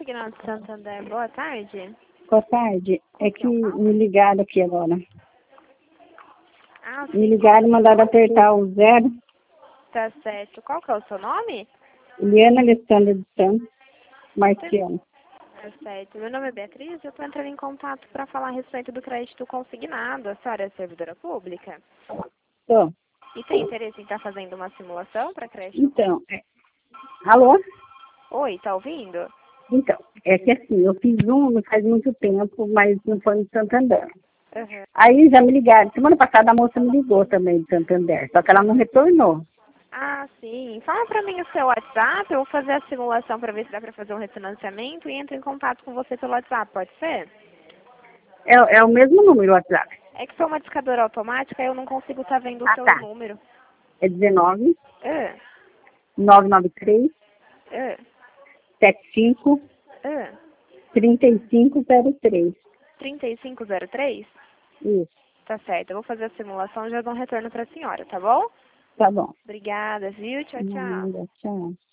Consignado de Santander, boa tarde. Boa tarde. É que me ligaram aqui agora. Ah, Me sim, ligaram e mandaram apertar o 0. tá certo. Qual que é o seu nome? Eliana Alessandra de Santos, Marciano. Tá certo. Meu nome é Beatriz e eu tô entrando em contato para falar a respeito do crédito consignado. A senhora é servidora pública? Tô. E tem interesse em estar fazendo uma simulação para crédito? Então, alô? Oi, tá ouvindo? Então, é que assim, eu fiz um não faz muito tempo, mas não foi no Santander. Uhum. Aí já me ligaram. Semana passada a moça me ligou também de Santander, só que ela não retornou. Ah, sim. Fala para mim o seu WhatsApp, eu vou fazer a simulação para ver se dá para fazer um refinanciamento e entro em contato com você pelo WhatsApp, pode ser? É o mesmo número o WhatsApp. É que sou uma discadora automática, eu não consigo estar vendo o Ah, seu tá. número. É 19 Ah, 993 ah, 75 ah. 3503. 3503? Isso, Tá certo, eu vou fazer a simulação e já dou um retorno para a senhora, tá bom? tá bom. Obrigada, viu? Tchau, tchau. Nada, tchau.